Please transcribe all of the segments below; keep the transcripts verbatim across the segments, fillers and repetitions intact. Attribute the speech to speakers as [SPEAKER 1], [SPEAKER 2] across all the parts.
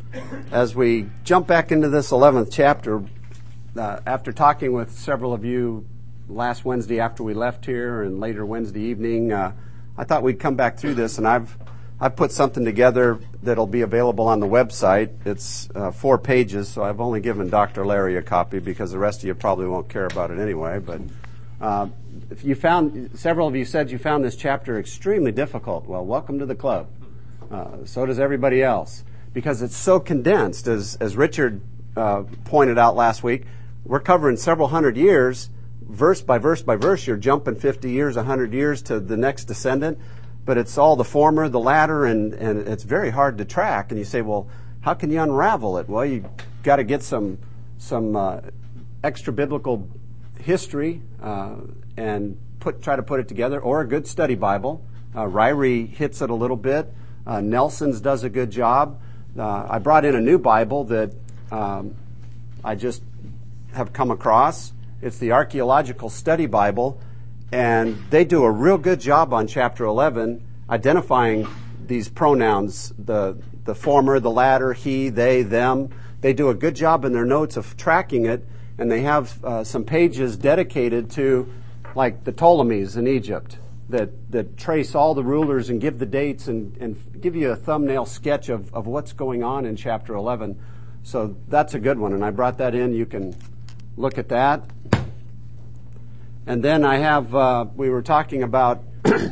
[SPEAKER 1] As we jump back into this eleventh chapter, uh, after talking with several of you last Wednesday after we left here and later Wednesday evening, uh, I thought we'd come back through this, and I've I've put something together that'll be available on the website. It's uh, four pages, so I've only given Doctor Larry a copy because the rest of you probably won't care about it anyway. But uh, if you found, several of you said you found this chapter extremely difficult. Well, welcome to the club. Uh, so does everybody else, because it's so condensed. As as Richard uh, pointed out last week, we're covering several hundred years, verse by verse by verse. You're jumping fifty years, one hundred years to the next descendant, but it's all the former, the latter, and, and it's very hard to track. And you say, well, how can you unravel it? Well, you got to get some some uh, extra biblical history uh, and put try to put it together, or a good study Bible. Uh, Ryrie hits it a little bit. Uh, Nelson's does a good job. Uh, I brought in a new Bible that um, I just have come across. It's the Archaeological Study Bible, and they do a real good job on chapter eleven, identifying these pronouns, the the former, the latter, he, they, them. They do a good job in their notes of tracking it, and they have uh, some pages dedicated to, like, the Ptolemies in Egypt, that that trace all the rulers and give the dates and, and give you a thumbnail sketch of, of what's going on in chapter eleven. So that's a good one, and I brought that in. You can look at that. And then I have, uh, we were talking about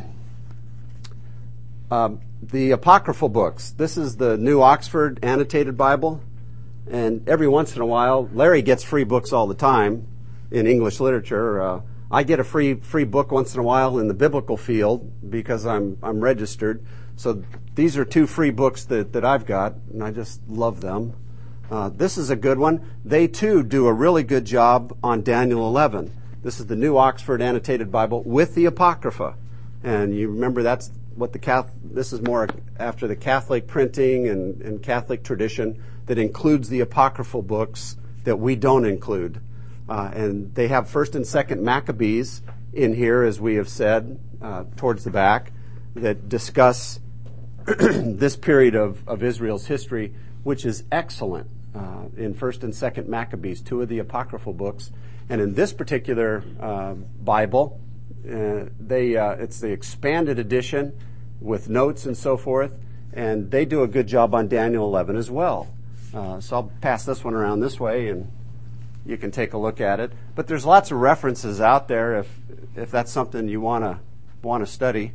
[SPEAKER 1] uh, the apocryphal books. This is the New Oxford Annotated Bible, and every once in a while, Larry gets free books all the time in English literature. Uh, I get a free free book once in a while in the biblical field because I'm I'm registered. So these are two free books that, that I've got, and I just love them. Uh, this is a good one. They too do a really good job on Daniel eleven. This is the New Oxford Annotated Bible with the Apocrypha, and you remember that's what the Catholic. This is more after the Catholic printing and, and Catholic tradition that includes the apocryphal books that we don't include. Uh, and they have First and Second Maccabees in here, as we have said, uh, towards the back, that discuss this period of, of Israel's history, which is excellent uh, in First and Second Maccabees, two of the apocryphal books. And in this particular uh, Bible, uh, they uh, it's the expanded edition with notes and so forth, and they do a good job on Daniel eleven as well. Uh, so I'll pass this one around this way, and you can take a look at it. But there's lots of references out there if if that's something you want to want to study.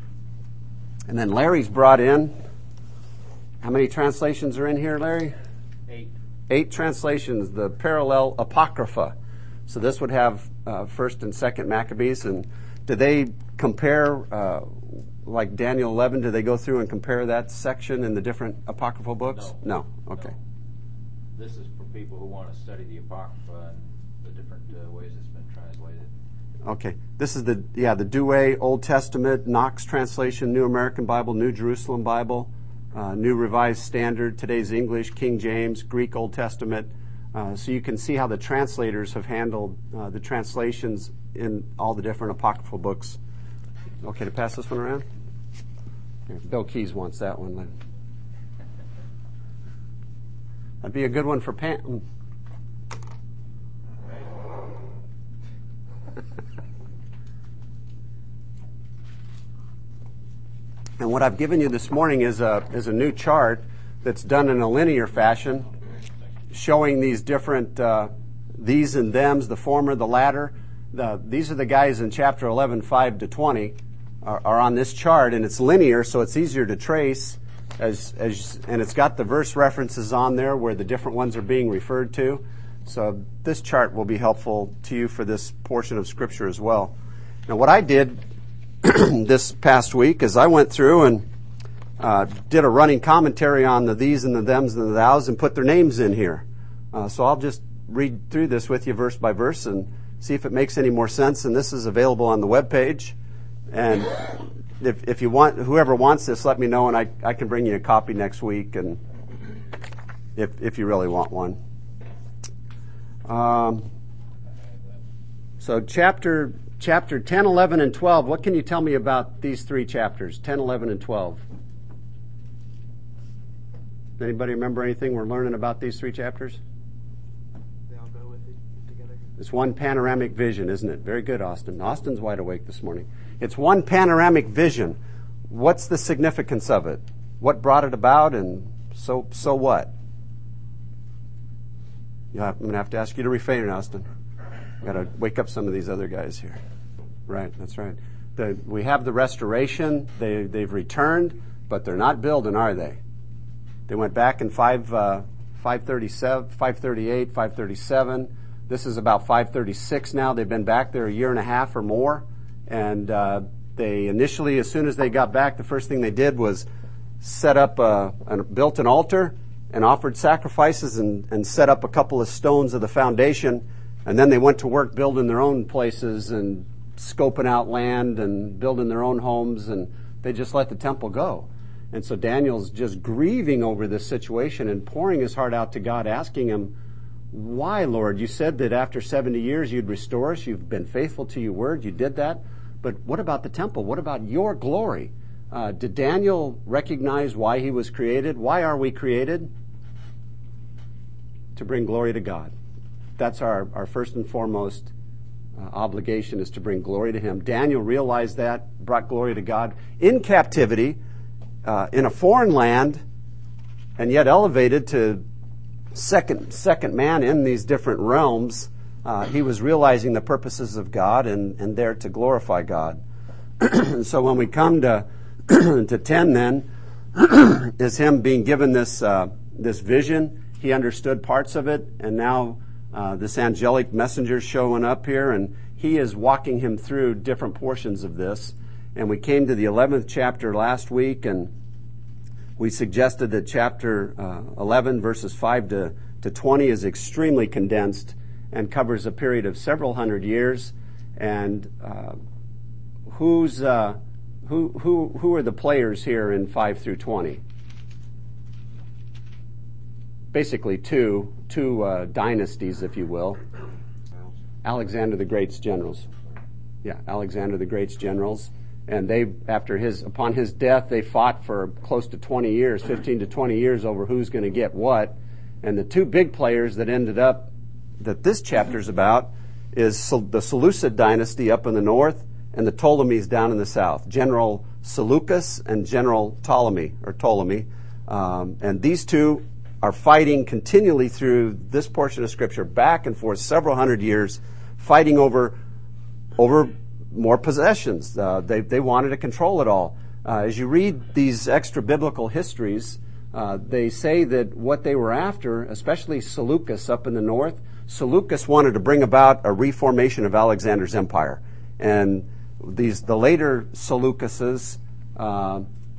[SPEAKER 1] And then Larry's brought in, how many translations are in here, Larry?
[SPEAKER 2] Eight.
[SPEAKER 1] Eight translations, the parallel Apocrypha. So this would have uh, First and Second Maccabees. And do they compare, uh, like Daniel eleven, do they go through and compare that section in the different apocryphal books?
[SPEAKER 2] No.
[SPEAKER 1] No? Okay.
[SPEAKER 2] No. This is for people who want to study the Apocrypha and the different uh, ways it's been translated.
[SPEAKER 1] Okay. This is the, yeah, the Douay Old Testament, Knox translation, New American Bible, New Jerusalem Bible, uh, New Revised Standard, today's English, King James, Greek Old Testament. Uh, so you can see how the translators have handled uh, the translations in all the different apocryphal books. Okay, to pass this one around? Here, Bill Keys wants that one. Then. That'd be a good one for Pam. And what I've given you this morning is a is a new chart that's done in a linear fashion, showing these different uh, these and thems, the former, the latter. The, these are the guys in chapter eleven, five to twenty, are, are on this chart, and it's linear, so it's easier to trace. As as and it's got the verse references on there where the different ones are being referred to. So this chart will be helpful to you for this portion of Scripture as well. Now, what I did this past week is I went through and uh, did a running commentary on the these and the thems and the thous and put their names in here. Uh, so I'll just read through this with you verse by verse and see if it makes any more sense. And this is available on the webpage. And if, if you want, whoever wants this, let me know, and I, I can bring you a copy next week, and if if you really want one. Um, so chapter chapter ten, eleven, and twelve. What can you tell me about these three chapters, ten, eleven, and twelve? Anybody remember anything we're learning about these three chapters?
[SPEAKER 3] They all go with it together.
[SPEAKER 1] It's one panoramic vision, isn't it? Very good, Austin. Austin's wide awake this morning. It's one panoramic vision. What's the significance of it? What brought it about, and so so what? Yeah, I'm going to have to ask you to refrain, Austin. I've got to wake up some of these other guys here. Right, that's right. The, we have the restoration. They, they've returned, but they're not building, are they? They went back in five, uh, five thirty-seven, five thirty-eight, five thirty-seven. This is about five thirty-six now. They've been back there a year and a half or more. And uh, they initially, as soon as they got back, the first thing they did was set up, a, a, built an altar and offered sacrifices and, and set up a couple of stones of the foundation. And then they went to work building their own places and scoping out land and building their own homes, and they just let the temple go. And so Daniel's just grieving over this situation and pouring his heart out to God, asking him, why, Lord? You said that after seventy years you'd restore us. You've been faithful to your word. You did that. But what about the temple? What about your glory? Uh, did Daniel recognize why he was created? Why are we created? To bring glory to God. That's our, our first and foremost uh, obligation, is to bring glory to him. Daniel realized that, brought glory to God in captivity, uh, in a foreign land, and yet elevated to second second man in these different realms. Uh, he was realizing the purposes of God and, and there to glorify God. And so when we come to to ten, then is him being given this uh, this vision. He understood parts of it, and now uh, this angelic messenger showing up here, and he is walking him through different portions of this. And we came to the eleventh chapter last week, and we suggested that chapter uh, eleven, verses five to, to twenty, is extremely condensed and covers a period of several hundred years. And uh, who's uh, who who who are the players here in five through twenty? Basically, two two uh, dynasties, if you will. Alexander the Great's generals. Yeah, Alexander the Great's generals. And they, after his, upon his death, they fought for close to twenty years, fifteen to twenty years over who's going to get what. And the two big players that ended up, that this chapter's about, is the Seleucid dynasty up in the north and the Ptolemies down in the south. General Seleucus and General Ptolemy, or Ptolemy. Um, and these two are fighting continually through this portion of Scripture, back and forth, several hundred years, fighting over, over more possessions. Uh, they, they wanted to control it all. Uh, as you read these extra biblical histories, uh, they say that what they were after, especially Seleucus up in the north, Seleucus wanted to bring about a reformation of Alexander's empire. And these, the later Seleucuses, uh,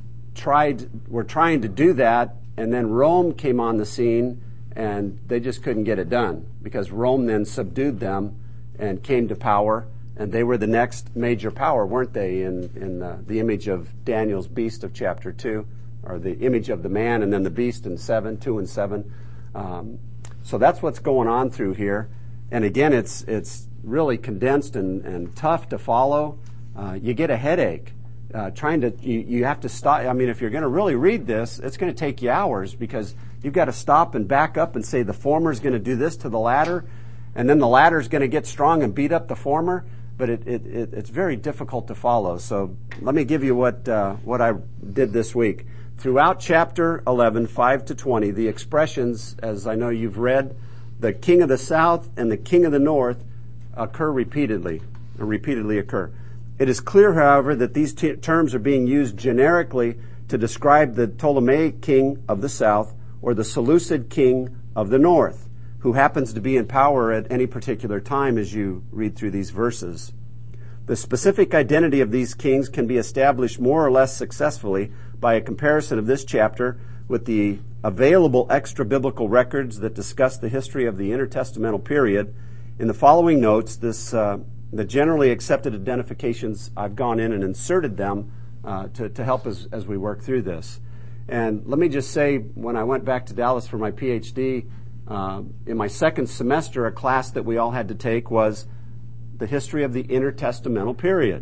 [SPEAKER 1] tried, were trying to do that, and then Rome came on the scene, and they just couldn't get it done, because Rome then subdued them and came to power. And they were the next major power, weren't they, in, in uh, the image of Daniel's beast of chapter two, or the image of the man and then the beast in seven, two and seven. Um, so that's what's going on through here. And again, it's it's really condensed and, and tough to follow. Uh, you get a headache. Uh, trying to, you, you have to stop. I mean, if you're going to really read this, it's going to take you hours, because you've got to stop and back up and say the former is going to do this to the latter, and then the latter is going to get strong and beat up the former. But it, it, it, it's very difficult to follow. So let me give you what uh, what I did this week. Throughout chapter eleven, five to twenty, the expressions, as I know you've read, the king of the south and the king of the north occur repeatedly, or repeatedly occur. It is clear, however, that these t- terms are being used generically to describe the Ptolemaic king of the south or the Seleucid king of the north, who happens to be in power at any particular time as you read through these verses. The specific identity of these kings can be established more or less successfully by a comparison of this chapter with the available extra-biblical records that discuss the history of the intertestamental period. In the following notes, this uh, the generally accepted identifications, I've gone in and inserted them uh, to, to help us as we work through this. And let me just say, when I went back to Dallas for my P H D, Uh, in my second semester, a class that we all had to take was the history of the intertestamental period.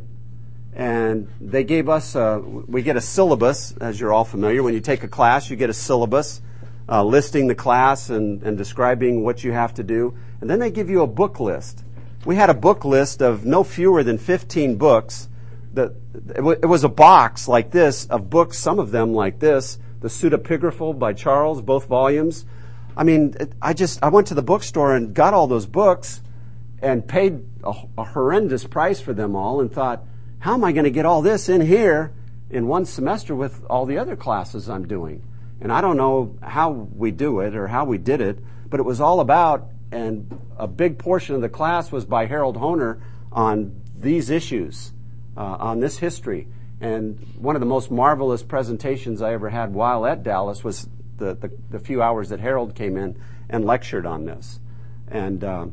[SPEAKER 1] And they gave us, a, we get a syllabus, as you're all familiar. When you take a class, you get a syllabus uh, listing the class and, and describing what you have to do. And then they give you a book list. We had a book list of no fewer than fifteen books. The, it, w- it was a box like this of books, some of them like this, the Pseudepigraphal by Charles, both volumes. I mean, it, I just, I went to the bookstore and got all those books and paid a, a horrendous price for them all and thought, how am I going to get all this in here in one semester with all the other classes I'm doing? And I don't know how we do it or how we did it, but it was all about, and a big portion of the class was by Harold Hoehner on these issues, uh, on this history. And one of the most marvelous presentations I ever had while at Dallas was the, the, the few hours that Harold came in and lectured on this. And um,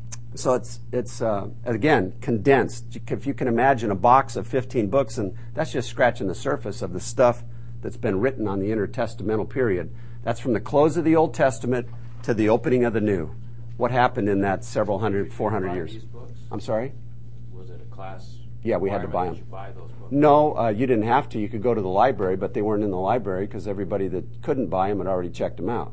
[SPEAKER 1] so it's, it's uh, again, condensed. If you can imagine a box of fifteen books, and that's just scratching the surface of the stuff that's been written on the intertestamental period. That's from the close of the Old Testament to the opening of the New. What happened in that several hundred, four hundred years?
[SPEAKER 2] These books?
[SPEAKER 1] I'm sorry?
[SPEAKER 2] Was it a class?
[SPEAKER 1] Yeah, we had to buy
[SPEAKER 2] requirement
[SPEAKER 1] them.
[SPEAKER 2] that you buy those books?
[SPEAKER 1] No, uh, you didn't have to. You could go to the library, but they weren't in the library because everybody that couldn't buy them had already checked them out.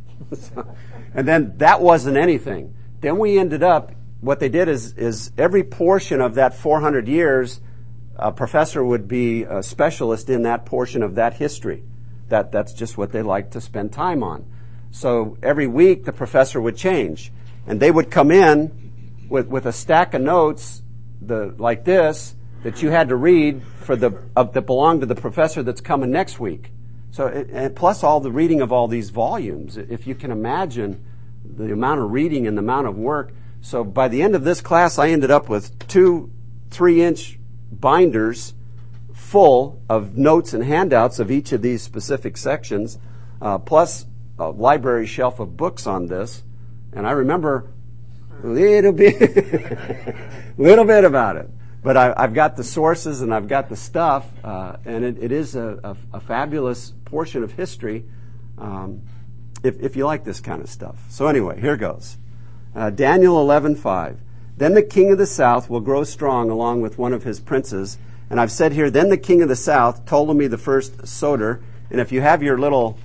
[SPEAKER 1] So, and then that wasn't anything. Then we ended up, what they did is, is every portion of that four hundred years, a professor would be a specialist in that portion of that history. That, that's just what they like to spend time on. So every week the professor would change, and they would come in with, with a stack of notes the, like this that you had to read for the uh, that belonged to the professor that's coming next week. So it, and plus all the reading of all these volumes. If you can imagine the amount of reading and the amount of work. So by the end of this class, I ended up with two three-inch binders full of notes and handouts of each of these specific sections, uh, plus a library shelf of books on this. And I remember a little bit, little bit about it. But I, I've got the sources and I've got the stuff, uh, and it, it is a, a, a fabulous portion of history um, if, if you like this kind of stuff. So anyway, here goes. Uh, Daniel eleven five. Then the king of the south will grow strong along with one of his princes. And I've said here, then the king of the south, Ptolemy the first Soter. And if you have your little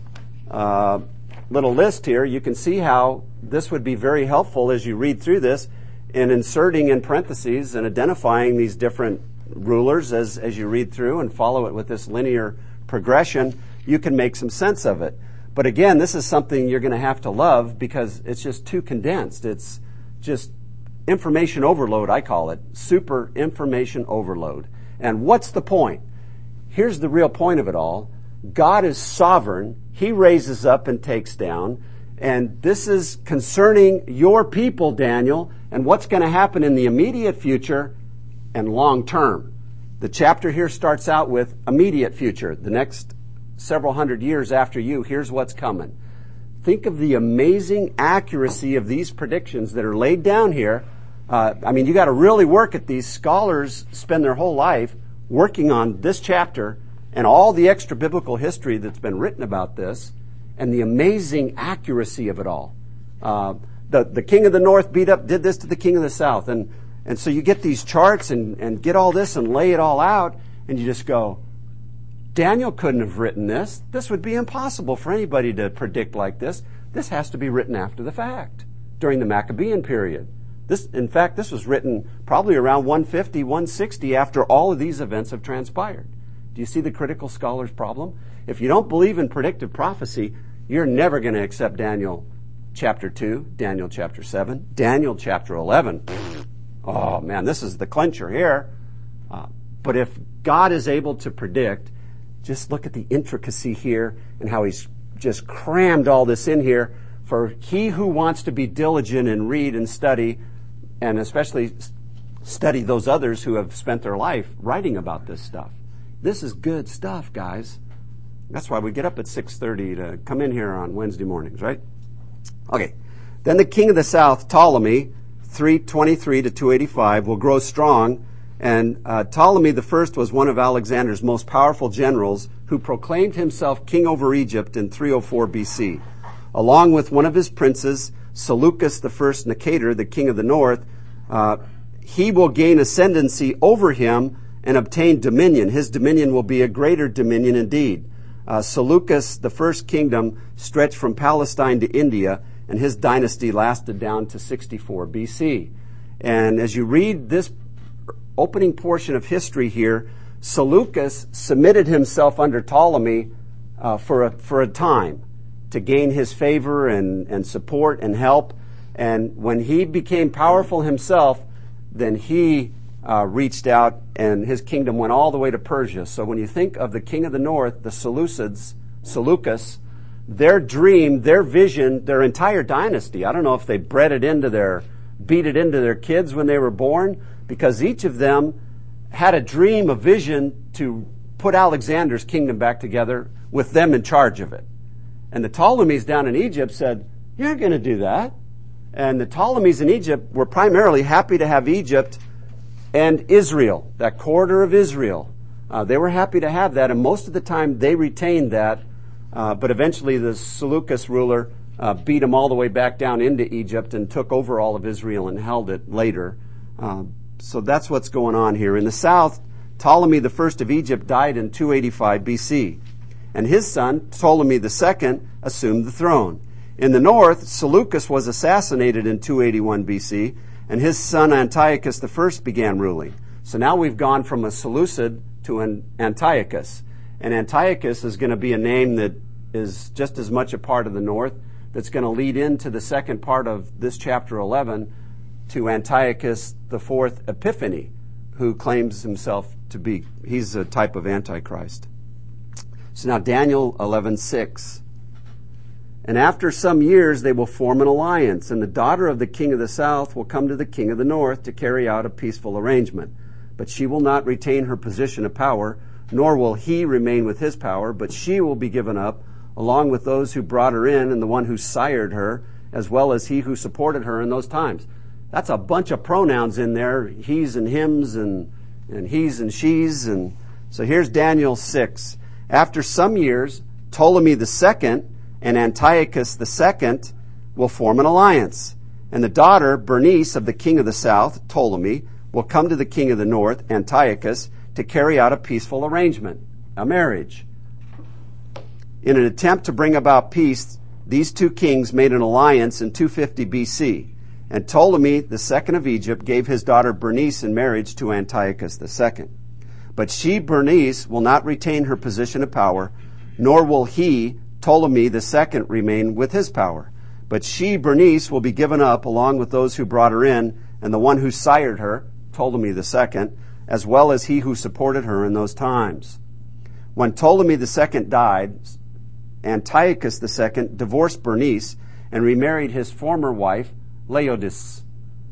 [SPEAKER 1] uh, little list here, you can see how this would be very helpful as you read through this in inserting in parentheses and identifying these different rulers as, as you read through and follow it with this linear progression. You can make some sense of it. But again, this is something you're going to have to love because it's just too condensed. It's just information overload, I call it. Super information overload. And what's the point? Here's the real point of it all. God is sovereign. He raises up and takes down. And this is concerning your people, Daniel, and what's going to happen in the immediate future and long term. The chapter here starts out with immediate future. The next several hundred years after you, here's what's coming. Think of the amazing accuracy of these predictions that are laid down here. Uh, I mean, you got to really work at these. Scholars spend their whole life working on this chapter and all the extra biblical history that's been written about this and the amazing accuracy of it all. Uh, the, the king of the north beat up, did this to the king of the south. And, and so you get these charts and, and get all this and lay it all out and you just go, Daniel couldn't have written this. This would be impossible for anybody to predict like this. This has to be written after the fact, during the Maccabean period. This, in fact, this was written probably around one fifty, one sixty after all of these events have transpired. Do you see the critical scholar's problem? If you don't believe in predictive prophecy, you're never going to accept Daniel chapter two, Daniel chapter seven, Daniel chapter eleven. Oh man, this is the clincher here. Uh, but if God is able to predict, just look at the intricacy here and how he's just crammed all this in here for he who wants to be diligent and read and study, and especially study those others who have spent their life writing about this stuff. This is good stuff, guys. That's why we get up at six thirty to come in here on Wednesday mornings, right? Okay. Then the king of the south, Ptolemy, three twenty-three to two eighty-five, will grow strong. And uh, Ptolemy the first was one of Alexander's most powerful generals who proclaimed himself king over Egypt in three oh four B C. Along with one of his princes, Seleucus the first Nicator, the king of the north, uh, he will gain ascendancy over him and obtain dominion. His dominion will be a greater dominion indeed. Uh, Seleucus, the first kingdom, stretched from Palestine to India, and his dynasty lasted down to sixty-four B C. And as you read this opening portion of history here, Seleucus submitted himself under Ptolemy uh, for a for a time to gain his favor and, and support and help. And when he became powerful himself, then he uh, reached out and his kingdom went all the way to Persia. So when you think of the king of the north, the Seleucids, Seleucus, their dream, their vision, their entire dynasty, I don't know if they bred it into their, beat it into their kids when they were born, because each of them had a dream, a vision to put Alexander's kingdom back together with them in charge of it. And the Ptolemies down in Egypt said, "You're not going to do that." And the Ptolemies in Egypt were primarily happy to have Egypt and Israel, that corridor of Israel. Uh, they were happy to have that, and most of the time they retained that. Uh, but eventually the Seleucus ruler uh, beat them all the way back down into Egypt and took over all of Israel and held it later. Uh, so that's what's going on here. In the south, Ptolemy the first of Egypt died in two eighty-five B C, and his son, Ptolemy the second, assumed the throne. In the north, Seleucus was assassinated in two eighty-one B C, and his son Antiochus the first began ruling. So now we've gone from a Seleucid to an Antiochus. And Antiochus is going to be a name that is just as much a part of the north, that's going to lead into the second part of this chapter eleven to Antiochus the fourth Epiphany, who claims himself to be, he's a type of Antichrist. So now Daniel eleven six. And after some years they will form an alliance, and the daughter of the king of the south will come to the king of the north to carry out a peaceful arrangement. But she will not retain her position of power, nor will he remain with his power, but she will be given up, along with those who brought her in and the one who sired her, as well as he who supported her in those times. That's a bunch of pronouns in there, he's and hims and, and he's and she's. And so here's Daniel six. After some years, Ptolemy the second and Antiochus the second will form an alliance. And the daughter, Bernice, of the king of the south, Ptolemy, will come to the king of the north, Antiochus, to carry out a peaceful arrangement, a marriage. In an attempt to bring about peace, these two kings made an alliance in two fifty B C, and Ptolemy the second of Egypt gave his daughter Bernice in marriage to Antiochus the second. But she, Bernice, will not retain her position of power, nor will he, Ptolemy the second, remain with his power. But she, Bernice, will be given up along with those who brought her in, and the one who sired her, Ptolemy the second, as well as he who supported her in those times. When Ptolemy the second died, Antiochus the second divorced Bernice and remarried his former wife, Laodice,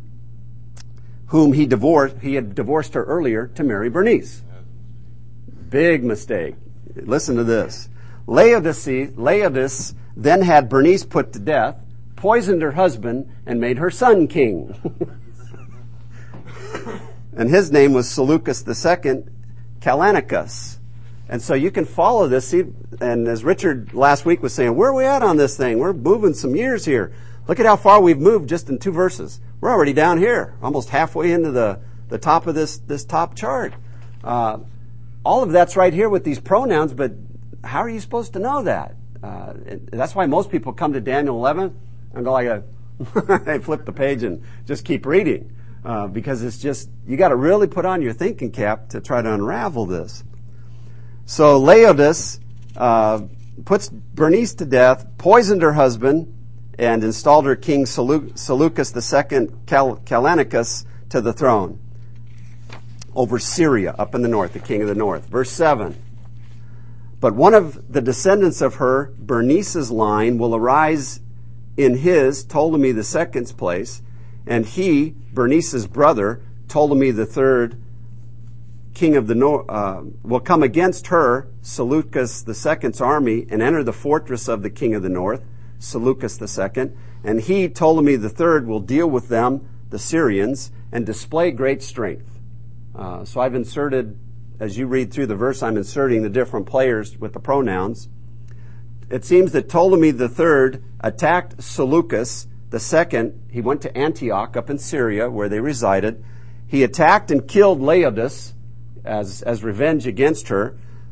[SPEAKER 1] whom he divorced, he had divorced her earlier to marry Bernice. Big mistake. Listen to this. Laodice, Laodice then had Bernice put to death, poisoned her husband, and made her son king. And his name was Seleucus the second, Callinicus. And so you can follow this. See, and as Richard last week was saying, where are we at on this thing? We're moving some years here. Look at how far we've moved just in two verses. We're already down here, almost halfway into the, the top of this, this top chart. Uh, all of that's right here with these pronouns, but how are you supposed to know that? Uh, that's why most people come to Daniel eleven and go like a, they flip the page and just keep reading. Uh, because it's just, you got to really put on your thinking cap to try to unravel this. So Laodice uh, puts Bernice to death, poisoned her husband, and installed her king Seleuc- Seleucus the second, Cal- Callinicus, to the throne over Syria up in the north, the king of the north. Verse seven. But one of the descendants of her, Bernice's line, will arise in his, Ptolemy the second's place, and he, Bernice's brother, Ptolemy the third, king of the north, uh, will come against her, Seleucus the second's army, and enter the fortress of the king of the north, Seleucus the second. And he, Ptolemy the third, will deal with them, the Syrians, and display great strength. Uh, so I've inserted, as you read through the verse, I'm inserting the different players with the pronouns. It seems that Ptolemy the third attacked Seleucus the second. He went to Antioch up in Syria where they resided. He attacked and killed Laodice as, as revenge against her.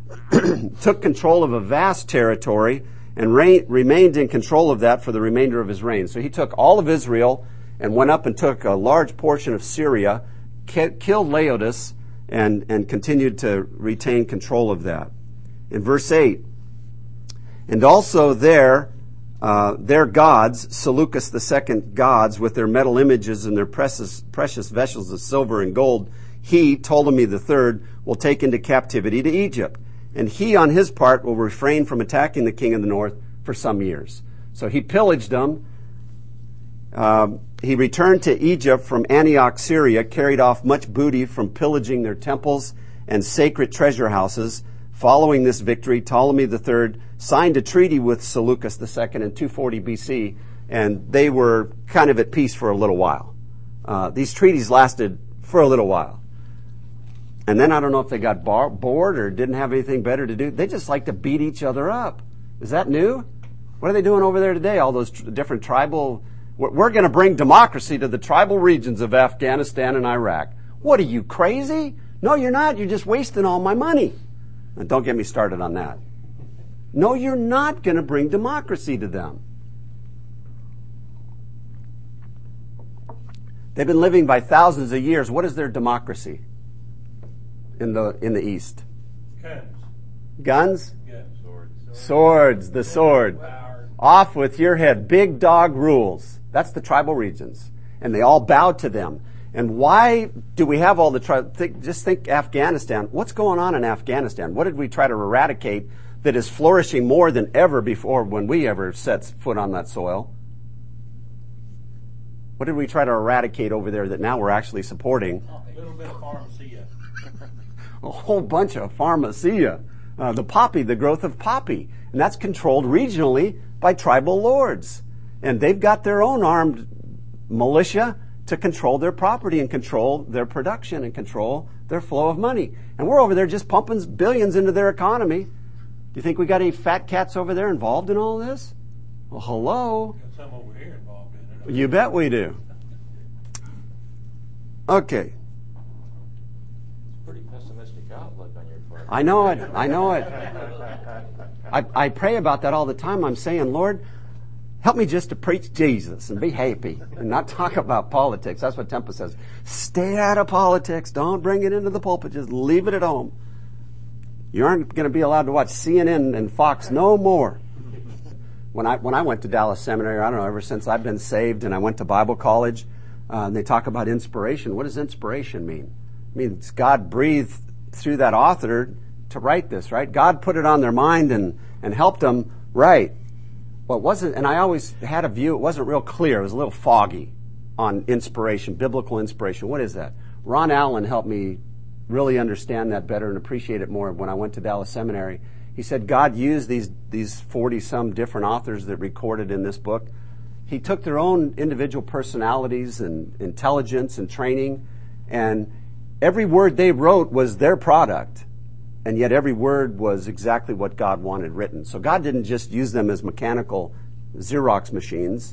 [SPEAKER 1] took control of a vast territory and reign, remained in control of that for the remainder of his reign. So he took all of Israel and went up and took a large portion of Syria, ki- killed Laodice, and, and continued to retain control of that. In verse eight, and also there, uh, their gods, Seleucus the second gods, with their metal images and their precious, precious vessels of silver and gold, he, Ptolemy the third, will take into captivity to Egypt. And he, on his part, will refrain from attacking the king of the north for some years. So he pillaged them. Um, he returned to Egypt from Antioch, Syria, carried off much booty from pillaging their temples and sacred treasure houses. Following this victory, Ptolemy the third signed a treaty with Seleucus the second in two forty B C, and they were kind of at peace for a little while. Uh, these treaties lasted for a little while. And then I don't know if they got bar- bored or didn't have anything better to do. They just like to beat each other up. Is that new? What are they doing over there today? All those tr- different tribal... We're going to bring democracy to the tribal regions of Afghanistan and Iraq. What are you, crazy? No, you're not. You're just wasting all my money. And don't get me started on that. No, you're not going to bring democracy to them. They've been living by thousands of years. What is their democracy in the in the East?
[SPEAKER 4] Guns.
[SPEAKER 1] Guns?
[SPEAKER 4] Yeah.
[SPEAKER 2] Swords.
[SPEAKER 1] Swords, the sword.
[SPEAKER 4] Power.
[SPEAKER 1] Off with your head. Big dog rules. That's the tribal regions. And they all bow to them. And why do we have all the tribal... Think, just think Afghanistan. What's going on in Afghanistan? What did we try to eradicate that is flourishing more than ever before when we ever set foot on that soil? What did we try to eradicate over there that now we're actually supporting?
[SPEAKER 4] A little bit of pharmacia.
[SPEAKER 1] A whole bunch of pharmacia. Uh, the poppy, the growth of poppy. And that's controlled regionally by tribal lords. And they've got their own armed militia to control their property and control their production and control their flow of money. And we're over there just pumping billions into their economy. Do you think we got any fat cats over there involved in all this? Well, hello.
[SPEAKER 4] Got some over here involved in it.
[SPEAKER 1] You bet we do. Okay.
[SPEAKER 2] Pretty pessimistic outlook on your part.
[SPEAKER 1] I know it. I know it. I, I pray about that all the time. I'm saying, Lord, help me just to preach Jesus and be happy and not talk about politics. That's what Temple says. Stay out of politics. Don't bring it into the pulpit. Just leave it at home. You aren't going to be allowed to watch C N N and Fox no more. When I when I went to Dallas Seminary, I don't know, ever since I've been saved and I went to Bible college, uh, they talk about inspiration. What does inspiration mean? It means God breathed through that author to write this, right? God put it on their mind and, and helped them write. Well, it wasn't, and I always had a view, it wasn't real clear. It was a little foggy on inspiration, biblical inspiration. What is that? Ron Allen helped me really understand that better and appreciate it more when I went to Dallas Seminary. He said God used these these forty-some different authors that recorded in this book. He took their own individual personalities and intelligence and training, and every word they wrote was their product. And yet every word was exactly what God wanted written. So God didn't just use them as mechanical Xerox machines.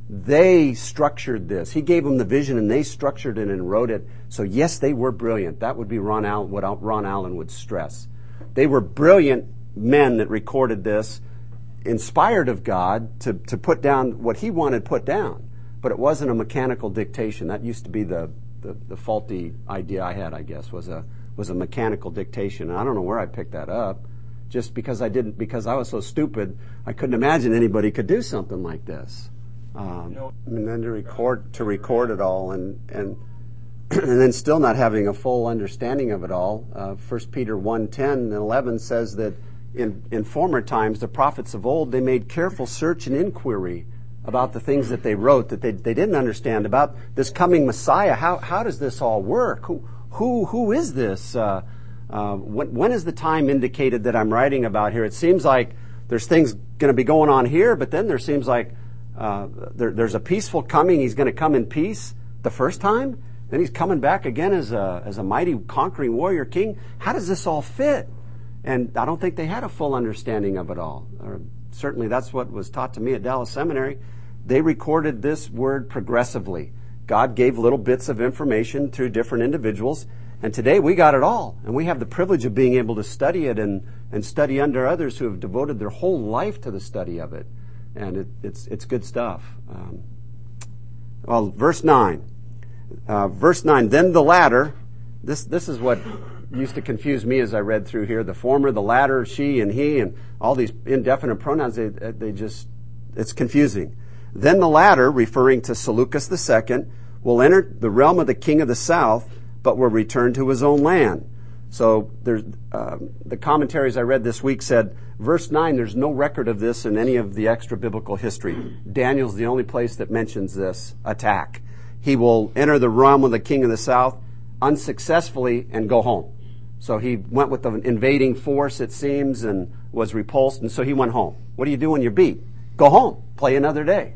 [SPEAKER 1] They structured this. He gave them the vision and they structured it and wrote it. So yes, they were brilliant. That would be Ron Allen, what Ron Allen would stress. They were brilliant men that recorded this, inspired of God to, to put down what he wanted put down. But it wasn't a mechanical dictation. That used to be the, the, the faulty idea I had, I guess, was a was a mechanical dictation. And I don't know where I picked that up. Just because I didn't, because I was so stupid, I couldn't imagine anybody could do something like this. Um, and then to record, to record it all and, and, and then still not having a full understanding of it all. Uh, First Peter one, ten and eleven says that in, in former times, the prophets of old, they made careful search and inquiry about the things that they wrote that they, they didn't understand about this coming Messiah. How, how does this all work? Who, Who who is this? Uh, uh, when, when is the time indicated that I'm writing about here? It seems like there's things going to be going on here, but then there seems like uh, there, there's a peaceful coming. He's going to come in peace the first time. Then he's coming back again as a as a mighty conquering warrior king. How does this all fit? And I don't think they had a full understanding of it all. Or certainly that's what was taught to me at Dallas Seminary. They recorded this word progressively. God gave little bits of information through different individuals, And today we got it all. And we have the privilege of being able to study it and, and study under others who have devoted their whole life to the study of it. And it, it's, it's good stuff. Um, well, verse nine. Uh, verse nine, then the latter, this, this is what used to confuse me as I read through here. The former, the latter, she and he, and all these indefinite pronouns, they, they just, it's confusing. Then the latter, referring to Seleucus the second, will enter the realm of the king of the south, but will return to his own land. So there's, uh, the commentaries I read this week said, verse nine, there's no record of this in any of the extra biblical history. Daniel's the only place that mentions this attack. He will enter the realm of the king of the south unsuccessfully and go home. So he went with the invading force, it seems, and was repulsed, and so he went home. What do you do when you're beat? Go home. Play another day.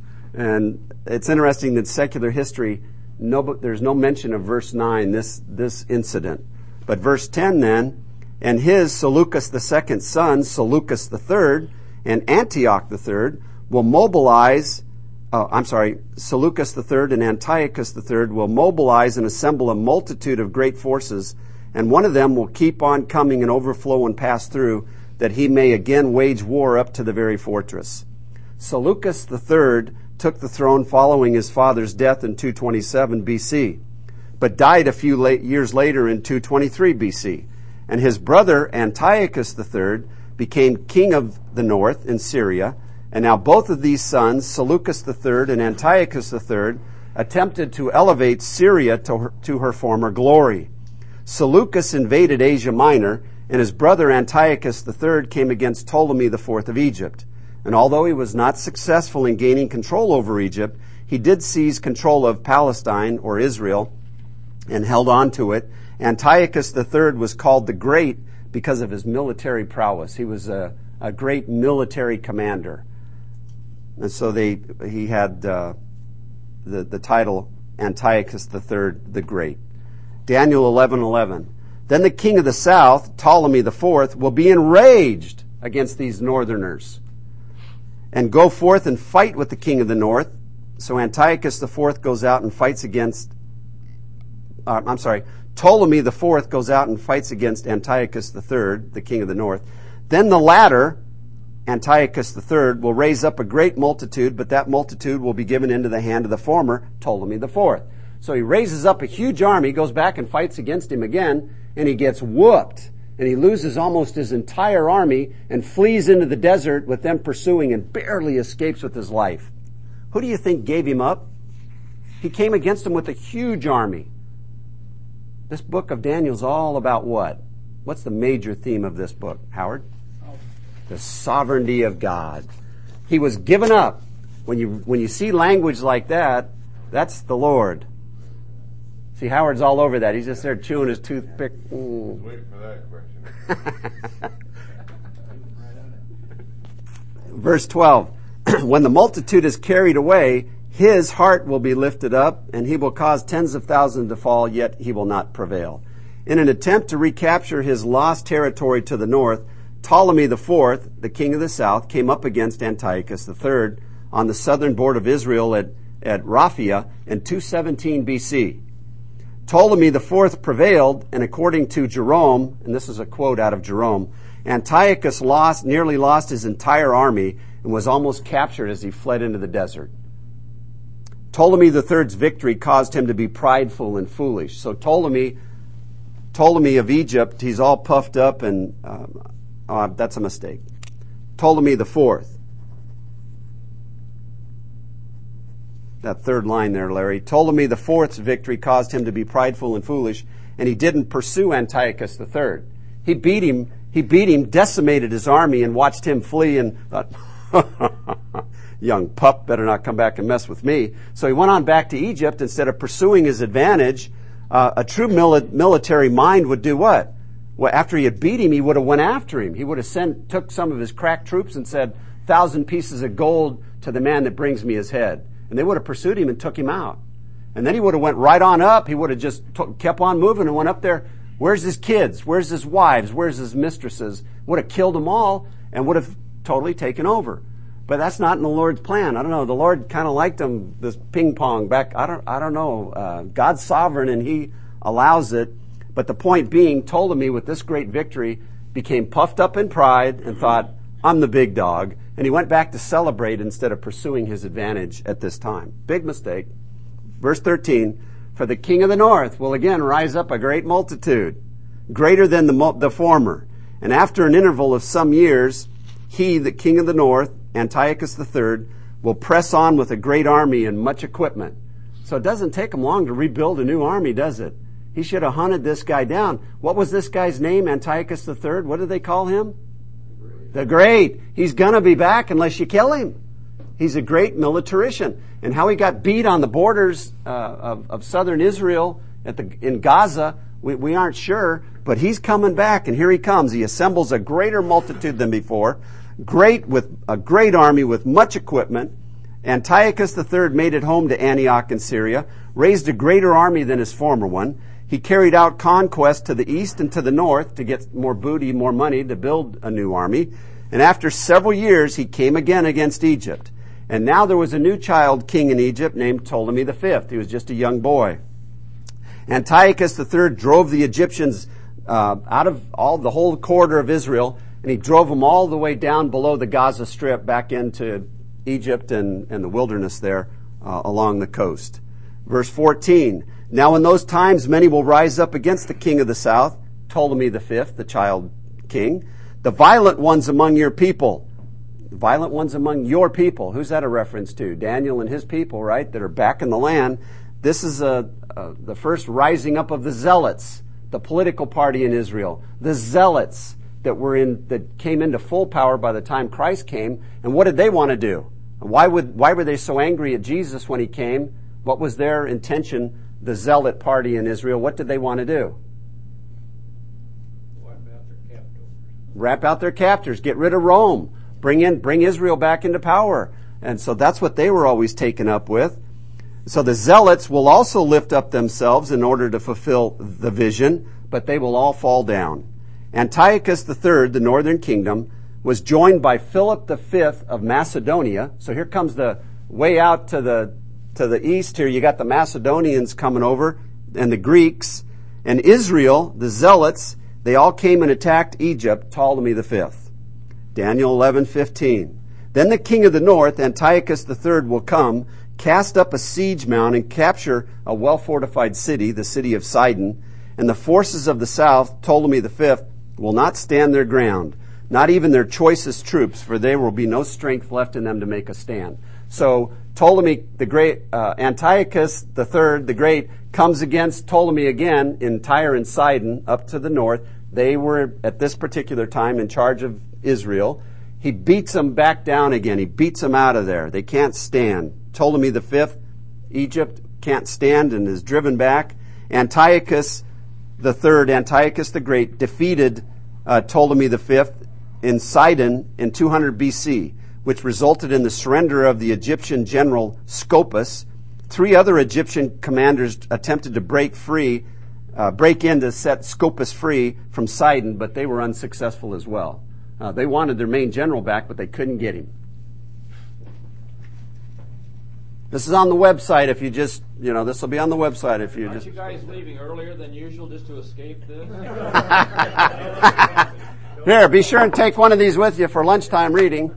[SPEAKER 1] And it's interesting that secular history, no, there's no mention of verse nine, this, this incident. But verse ten then, and his, Seleucus the second's son, Seleucus the third, and Antioch the third, will mobilize, uh, I'm sorry, Seleucus the third and Antiochus the third will mobilize and assemble a multitude of great forces, and one of them will keep on coming and overflow and pass through, that he may again wage war up to the very fortress. Seleucus the third took the throne following his father's death in two twenty-seven B C, but died a few late years later in two twenty-three B C. And his brother Antiochus the third became king of the north in Syria. And now both of these sons, Seleucus the third and Antiochus the third, attempted to elevate Syria to her, to her former glory. Seleucus invaded Asia Minor, and his brother Antiochus the third came against Ptolemy the fourth of Egypt. And although he was not successful in gaining control over Egypt, he did seize control of Palestine, or Israel, and held on to it. Antiochus the third was called the Great because of his military prowess. He was a, a great military commander. And so they he had uh, the, the title Antiochus the third, the Great. Daniel eleven eleven. Then the king of the south, Ptolemy the fourth, will be enraged against these northerners and go forth and fight with the king of the north. So Antiochus the fourth goes out and fights against, uh, I'm sorry, Ptolemy the fourth goes out and fights against Antiochus the third, the king of the north. Then the latter, Antiochus the third, will raise up a great multitude, but that multitude will be given into the hand of the former, Ptolemy the fourth. So he raises up a huge army, goes back and fights against him again, and he gets whooped. And he loses almost his entire army and flees into the desert with them pursuing and barely escapes with his life. Who do you think gave him up? He came against him with a huge army. This book of Daniel is all about what? What's the major theme of this book, Howard? The sovereignty of God. He was given up. When you, when you see language like that, that's the Lord. See, Howard's all over that. He's just there chewing his toothpick. Mm.
[SPEAKER 5] Wait for that question.
[SPEAKER 1] Verse twelve. When the multitude is carried away, his heart will be lifted up, and he will cause tens of thousands to fall, yet he will not prevail. In an attempt to recapture his lost territory to the north, Ptolemy the fourth, the king of the south, came up against Antiochus the third on the southern border of Israel at, at Raphia in two seventeen B C. Ptolemy the fourth prevailed, and according to Jerome, and this is a quote out of Jerome, Antiochus lost, nearly lost his entire army and was almost captured as he fled into the desert. Ptolemy the third's victory caused him to be prideful and foolish. So Ptolemy, Ptolemy of Egypt, he's all puffed up, and um, uh, that's a mistake. Ptolemy the fourth. That third line there, Larry. Ptolemy the fourth's victory caused him to be prideful and foolish, and he didn't pursue Antiochus the third. He beat him, he beat him, decimated his army, and watched him flee, and thought, young pup, better not come back and mess with me. So he went on back to Egypt. Instead of pursuing his advantage, uh, a true mili- military mind would do what? Well, after he had beat him, he would have went after him. He would have sent, took some of his crack troops and said, thousand pieces of gold to the man that brings me his head. And they would have pursued him and took him out. And then he would have went right on up. He would have just t- kept on moving and went up there. Where's his kids? Where's his wives? Where's his mistresses? Would have killed them all and would have totally taken over. But that's not in the Lord's plan. I don't know. The Lord kind of liked him, this ping pong back. I don't, I don't know. Uh, God's sovereign and he allows it. But the point being, Ptolemy, with this great victory, became puffed up in pride and thought, I'm the big dog. And he went back to celebrate instead of pursuing his advantage at this time. Big mistake. Verse thirteen, for the king of the north will again rise up a great multitude, greater than the, mo- the former. And after an interval of some years, he, the king of the north, Antiochus the third, will press on with a great army and much equipment. So it doesn't take him long to rebuild a new army, does it? He should have hunted this guy down. What was this guy's name, Antiochus the third? What did they call him? The Great. He's gonna be back unless you kill him. He's a great militarician. And how he got beat on the borders uh, of, of southern Israel at the in Gaza, we, we aren't sure. But he's coming back, and here he comes. He assembles a greater multitude than before, great with a great army with much equipment. Antiochus the third made it home to Antioch in Syria, raised a greater army than his former one. He carried out conquest to the east and to the north to get more booty, more money to build a new army. And after several years, he came again against Egypt. And now there was a new child king in Egypt named Ptolemy the fifth. He was just a young boy. Antiochus the third drove the Egyptians uh, out of all the whole corridor of Israel, and he drove them all the way down below the Gaza Strip back into Egypt and, and the wilderness there uh, along the coast. Verse fourteen, now in those times many will rise up against the king of the south, Ptolemy the fifth, the child king, the violent ones among your people. The violent ones among your people. Who's that a reference to? Daniel and his people, right, that are back in the land. This is a, a, the first rising up of the Zealots, the political party in Israel. The Zealots that were in that came into full power by the time Christ came. And what did they want to do? Why would why were they so angry at Jesus when he came? What was their intention? The Zealot party in Israel, what did they want to do?
[SPEAKER 4] Wipe out their captors.
[SPEAKER 1] Wrap out their captors, get rid of Rome, bring in, bring Israel back into power. And so that's what they were always taken up with. So the Zealots will also lift up themselves in order to fulfill the vision, but they will all fall down. Antiochus the third, the northern kingdom, was joined by Philip the fifth of Macedonia. So here comes the way out to the to the east here. You got the Macedonians coming over and the Greeks. And Israel, the Zealots, they all came and attacked Egypt, Ptolemy the fifth. Daniel eleven fifteen. Then the king of the north, Antiochus the third, will come, cast up a siege mound and capture a well-fortified city, the city of Sidon. And the forces of the south, Ptolemy the fifth, will not stand their ground, not even their choicest troops, for there will be no strength left in them to make a stand. So Ptolemy the Great, uh, Antiochus the third, the Great, comes against Ptolemy again in Tyre and Sidon up to the north. They were at this particular time in charge of Israel. He beats them back down again. He beats them out of there. They can't stand. Ptolemy the fifth, Egypt, can't stand and is driven back. Antiochus the third, Antiochus the Great, defeated uh, Ptolemy the fifth in Sidon in two hundred B C, which resulted in the surrender of the Egyptian general Scopas. Three other Egyptian commanders attempted to break free, uh, break in to set Scopas free from Sidon, but they were unsuccessful as well. Uh, they wanted their main general back, but they couldn't get him. This is on the website if you just, you know, this will be on the website if you
[SPEAKER 2] Aren't
[SPEAKER 1] just...
[SPEAKER 2] you guys leaving earlier than usual just to escape this?
[SPEAKER 1] Here, be sure and take one of these with you for lunchtime reading.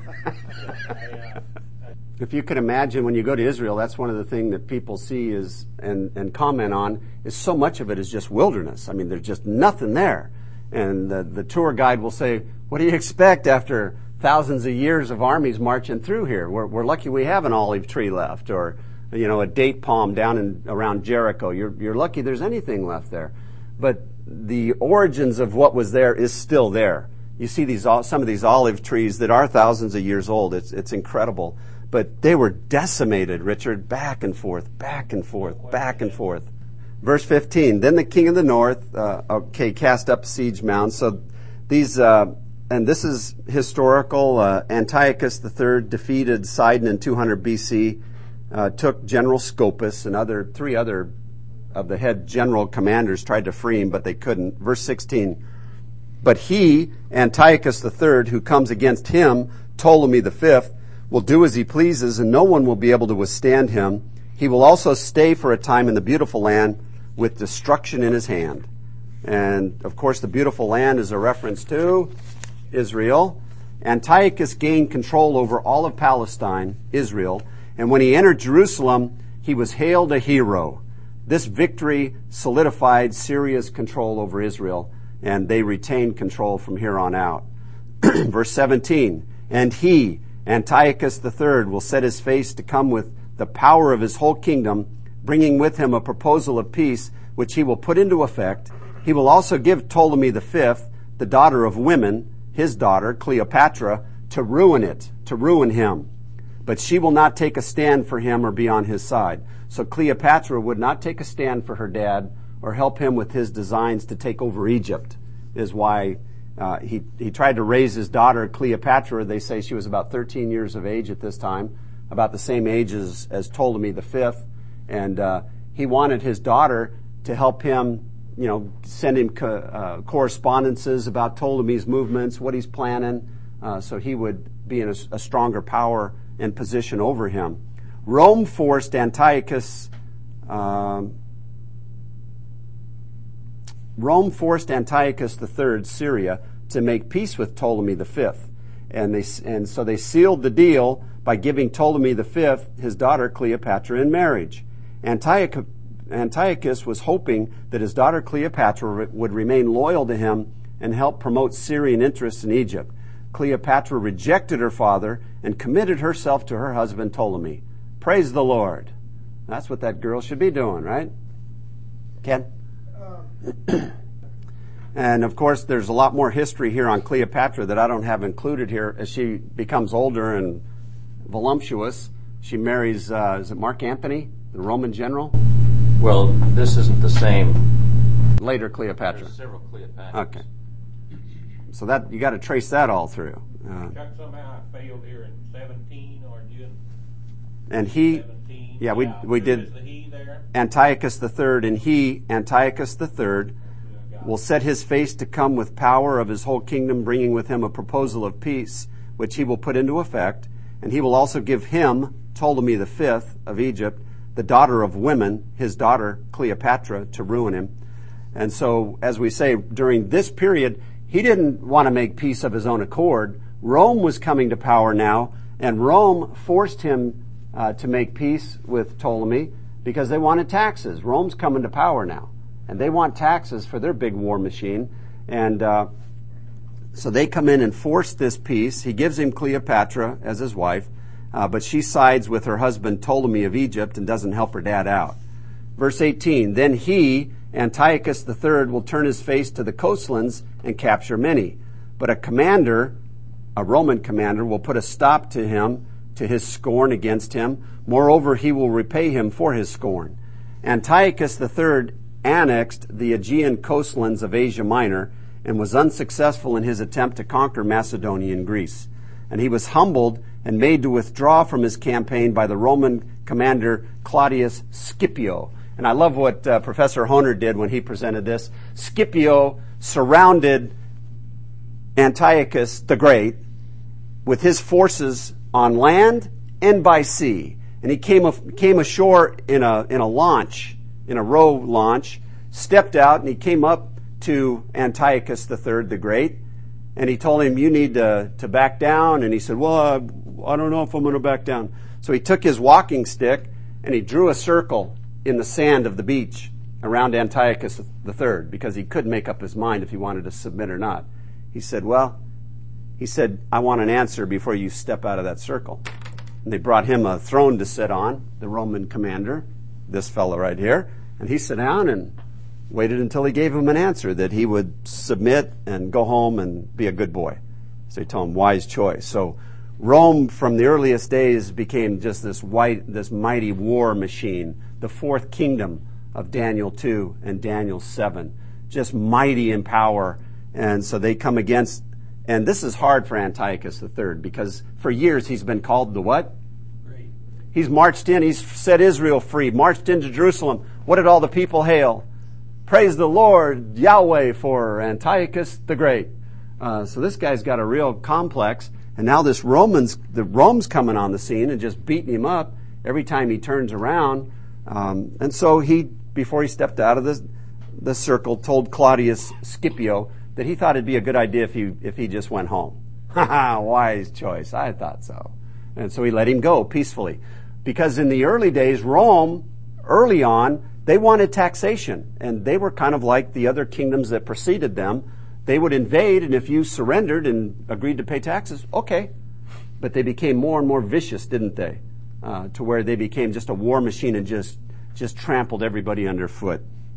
[SPEAKER 1] If you could imagine when you go to Israel, that's one of the things that people see is and, and comment on is so much of it is just wilderness. I mean, there's just nothing there. And the, the tour guide will say, what do you expect after thousands of years of armies marching through here? We're, we're lucky we have an olive tree left, or, you know, a date palm down in around Jericho. You're, you're lucky there's anything left there. But the origins of what was there is still there. You see these some of these olive trees that are thousands of years old. It's it's incredible. But they were decimated, Richard, back and forth, back and forth, back and forth. Verse fifteen, then the king of the north, uh, okay, cast up siege mounds. So these, uh, and this is historical, uh, Antiochus the third defeated Sidon in two hundred B C, uh, took General Scopas and other, three other of the head general commanders tried to free him, but they couldn't. Verse sixteen, but he, Antiochus the third, who comes against him, Ptolemy the fifth, will do as he pleases, and no one will be able to withstand him. He will also stay for a time in the beautiful land with destruction in his hand. And, of course, the beautiful land is a reference to Israel. Antiochus gained control over all of Palestine, Israel, and when he entered Jerusalem, he was hailed a hero. This victory solidified Syria's control over Israel, and they retained control from here on out. Verse seventeen, and he, Antiochus the third, will set his face to come with the power of his whole kingdom, bringing with him a proposal of peace, which he will put into effect. He will also give Ptolemy the fifth, the daughter of women, his daughter, Cleopatra, to ruin it, to ruin him. But she will not take a stand for him or be on his side. So Cleopatra would not take a stand for her dad or help him with his designs to take over Egypt, is why uh, he, he tried to raise his daughter, Cleopatra. They say she was about thirteen years of age at this time, about the same age as, as Ptolemy the fifth. And uh, he wanted his daughter to help him, you know, send him co- uh, correspondences about Ptolemy's movements, what he's planning, uh, so he would be in a, a stronger power and position over him. Rome forced Antiochus, um, Rome forced Antiochus the third, Syria, to make peace with Ptolemy the fifth, and they and so they sealed the deal by giving Ptolemy the fifth his daughter Cleopatra in marriage. Antiochus Antiochus was hoping that his daughter Cleopatra would remain loyal to him and help promote Syrian interests in Egypt. Cleopatra rejected her father and committed herself to her husband Ptolemy. Praise the Lord. That's what that girl should be doing, right? Ken? And of course, there's a lot more history here on Cleopatra that I don't have included here. As she becomes older and voluptuous, she marries, uh, is it Mark Antony, the Roman general?
[SPEAKER 2] Well, this isn't the same.
[SPEAKER 1] Later Cleopatra.
[SPEAKER 2] There's several Cleopatras.
[SPEAKER 1] Okay. So that, you got to trace that all through. Uh,
[SPEAKER 4] Chuck, somehow I failed here in seventeen, or June
[SPEAKER 1] and he,
[SPEAKER 4] seventeen.
[SPEAKER 1] yeah, we, we
[SPEAKER 4] Who
[SPEAKER 1] did
[SPEAKER 4] is the he there?
[SPEAKER 1] Antiochus the third, and he, Antiochus the third, will set his face to come with power of his whole kingdom, bringing with him a proposal of peace, which he will put into effect. And he will also give him, Ptolemy the fifth of Egypt, the daughter of women, his daughter Cleopatra, to ruin him. And so, as we say, during this period, he didn't want to make peace of his own accord. Rome was coming to power now, and Rome forced him uh, to make peace with Ptolemy because they wanted taxes. Rome's coming to power now, and they want taxes for their big war machine. And uh, so they come in and force this peace. He gives him Cleopatra as his wife, uh, but she sides with her husband Ptolemy of Egypt and doesn't help her dad out. Verse eighteen, then he, Antiochus the third, will turn his face to the coastlands and capture many. But a commander, a Roman commander, will put a stop to him, to his scorn against him. Moreover, he will repay him for his scorn. Antiochus the third annexed the Aegean coastlands of Asia Minor and was unsuccessful in his attempt to conquer Macedonia and Greece. And he was humbled and made to withdraw from his campaign by the Roman commander Claudius Scipio. And I love what uh, Professor Honer did when he presented this. Scipio surrounded Antiochus the Great with his forces on land and by sea. And he came, came ashore in a, in a launch, in a row launch, stepped out, and he came up to Antiochus the third, the Great, and he told him, you need to, to back down. And he said, well, I, I don't know if I'm going to back down. So he took his walking stick and he drew a circle in the sand of the beach around Antiochus the third, because he couldn't make up his mind if he wanted to submit or not. He said, well, he said, I want an answer before you step out of that circle. And they brought him a throne to sit on, the Roman commander, this fellow right here, and he sat down and waited until he gave him an answer that he would submit and go home and be a good boy. So he told him, wise choice. So Rome from the earliest days became just this white, this mighty war machine, the fourth kingdom of Daniel two and Daniel seven, just mighty in power. And so they come against, and this is hard for Antiochus the third, because for years he's been called the what?
[SPEAKER 4] Great.
[SPEAKER 1] He's marched in, he's set Israel free, marched into Jerusalem. What did all the people hail? Praise the Lord, Yahweh, for Antiochus the Great. Uh, so this guy's got a real complex, and now this Romans, the Rome's coming on the scene and just beating him up every time he turns around. Um, and so he, before he stepped out of the the circle told Claudius Scipio that he thought it'd be a good idea if he if he just went home. Ha ha, wise choice. I thought so. And so he let him go peacefully. Because in the early days, Rome, early on, they wanted taxation. And they were kind of like the other kingdoms that preceded them. They would invade, and if you surrendered and agreed to pay taxes, okay. But they became more and more vicious, didn't they? Uh, to where they became just a war machine and just, just trampled everybody underfoot.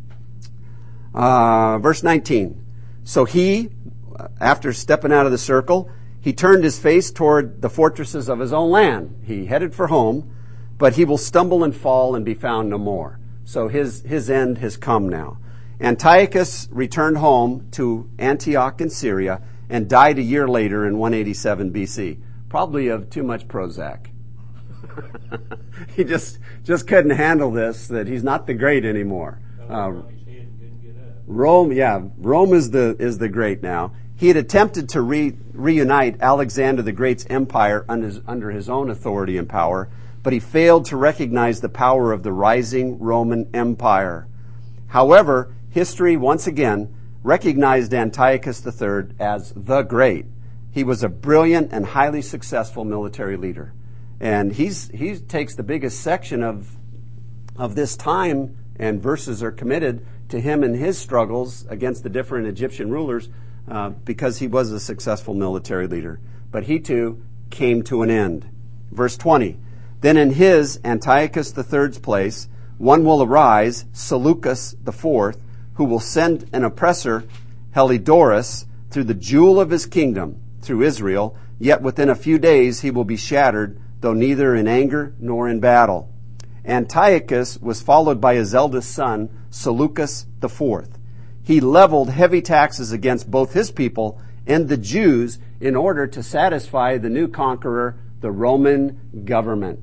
[SPEAKER 1] Uh, verse nineteen. So he, after stepping out of the circle, he turned his face toward the fortresses of his own land. He headed for home, but he will stumble and fall and be found no more. So his, his end has come now. Antiochus returned home to Antioch in Syria and died a year later in one eighty-seven B C, probably of too much Prozac. He just just couldn't handle this, that he's not the great anymore. Uh, Rome, yeah, Rome is the is the great now. He had attempted to re, reunite Alexander the Great's empire under his, under his own authority and power, but he failed to recognize the power of the rising Roman Empire. However, history once again recognized Antiochus the Third as the Great. He was a brilliant and highly successful military leader. And he's he takes the biggest section of of this time, and verses are committed to him and his struggles against the different Egyptian rulers uh, because he was a successful military leader. But he too came to an end. Verse twenty, then in his, Antiochus the Third's place, one will arise, Seleucus the Fourth, who will send an oppressor, Helidorus, through the jewel of his kingdom, through Israel, yet within a few days he will be shattered, though neither in anger nor in battle. Antiochus was followed by his eldest son, Seleucus the Fourth. He leveled heavy taxes against both his people and the Jews in order to satisfy the new conqueror, the Roman government.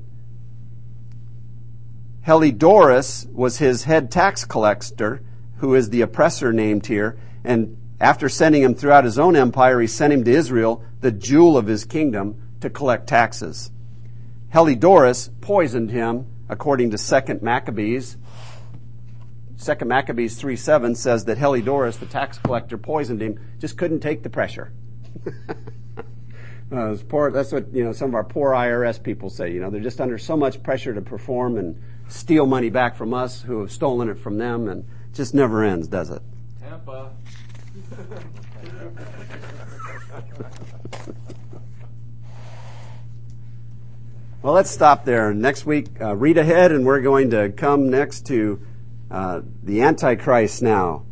[SPEAKER 1] Helidorus was his head tax collector, who is the oppressor named here, and after sending him throughout his own empire, he sent him to Israel, the jewel of his kingdom, to collect taxes. Helidorus poisoned him, according to Second Maccabees. Second Maccabees three seven says that Helidorus, the tax collector, poisoned him, just couldn't take the pressure. uh, it's poor, that's what you know. Some of our poor I R S people say. You know, they're just under so much pressure to perform and steal money back from us who have stolen it from them, and it just never ends, does it?
[SPEAKER 2] Tampa.
[SPEAKER 1] Well, let's stop there. Next week, uh, read ahead, and we're going to come next to uh, the Antichrist now.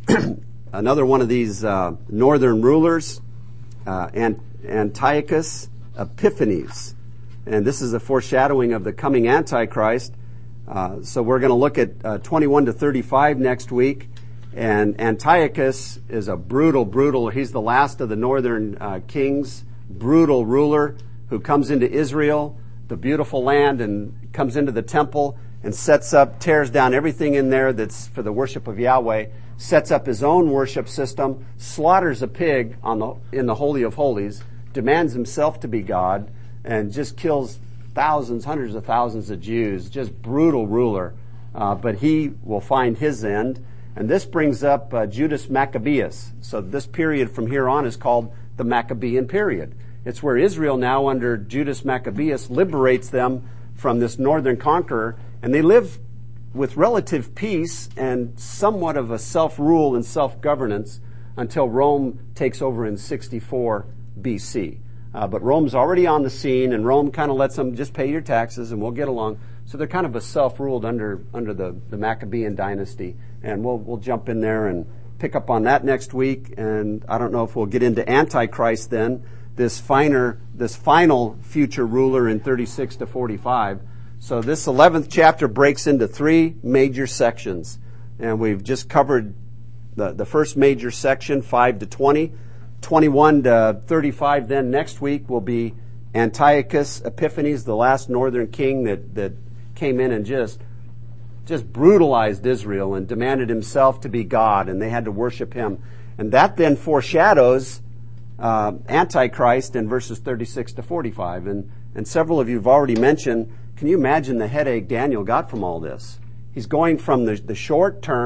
[SPEAKER 1] Another one of these uh, northern rulers, uh, Ant- Antiochus Epiphanes. And this is a foreshadowing of the coming Antichrist. Uh, so we're going to look at uh, twenty-one to thirty-five next week. And Antiochus is a brutal, brutal, he's the last of the northern uh, kings, brutal ruler who comes into Israel, the beautiful land, and comes into the temple and sets up, tears down everything in there that's for the worship of Yahweh, sets up his own worship system, slaughters a pig on the in the Holy of Holies, demands himself to be God, and just kills thousands, hundreds of thousands of Jews. Just brutal ruler. Uh, but he will find his end. And this brings up uh, Judas Maccabeus. So this period from here on is called the Maccabean period. It's where Israel now under Judas Maccabeus liberates them from this northern conqueror, and they live with relative peace and somewhat of a self-rule and self-governance until Rome takes over in sixty-four B C. Uh, but Rome's already on the scene, and Rome kind of lets them just pay your taxes and we'll get along. So they're kind of a self-ruled under under the, the Maccabean dynasty. And we'll we'll jump in there and pick up on that next week. And I don't know if we'll get into Antichrist then, this finer this final future ruler in thirty-six to forty-five. So this eleventh chapter breaks into three major sections. And we've just covered the, the first major section, five to twenty. twenty-one to thirty-five then next week will be Antiochus Epiphanes, the last northern king that, that came in and just just brutalized Israel and demanded himself to be God, and they had to worship him. And that then foreshadows uh, Antichrist in verses thirty-six to forty-five. And, and several of you have already mentioned, can you imagine the headache Daniel got from all this? He's going from the, the short term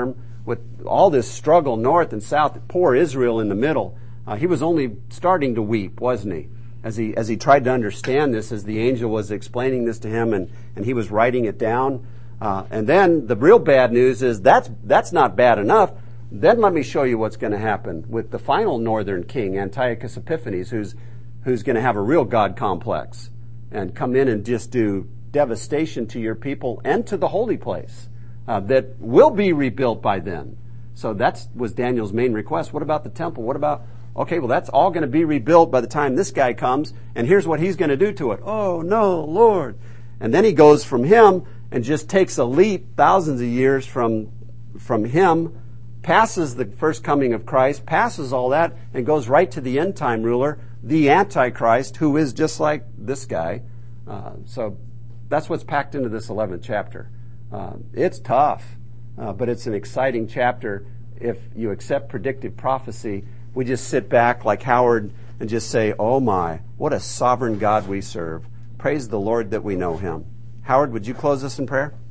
[SPEAKER 1] with all this struggle north and south, poor Israel in the middle, uh, he was only starting to weep, wasn't he? As he, as he tried to understand this, as the angel was explaining this to him and, and he was writing it down. Uh, and then the real bad news is that's, that's not bad enough. Then let me show you what's going to happen with the final northern king, Antiochus Epiphanes, who's, who's going to have a real God complex and come in and just do devastation to your people and to the holy place, uh, that will be rebuilt by then. So that was Daniel's main request. What about the temple? What about, okay, well, that's all going to be rebuilt by the time this guy comes, and here's what he's going to do to it. Oh, no, Lord. And then he goes from him and just takes a leap thousands of years from, from him, passes the first coming of Christ, passes all that, and goes right to the end time ruler, the Antichrist, who is just like this guy. Uh, so that's what's packed into this eleventh chapter. Uh, it's tough, uh, but it's an exciting chapter. If you accept predictive prophecy, we just sit back like Howard and just say, oh my, what a sovereign God we serve. Praise the Lord that we know him. Howard, would you close us in prayer?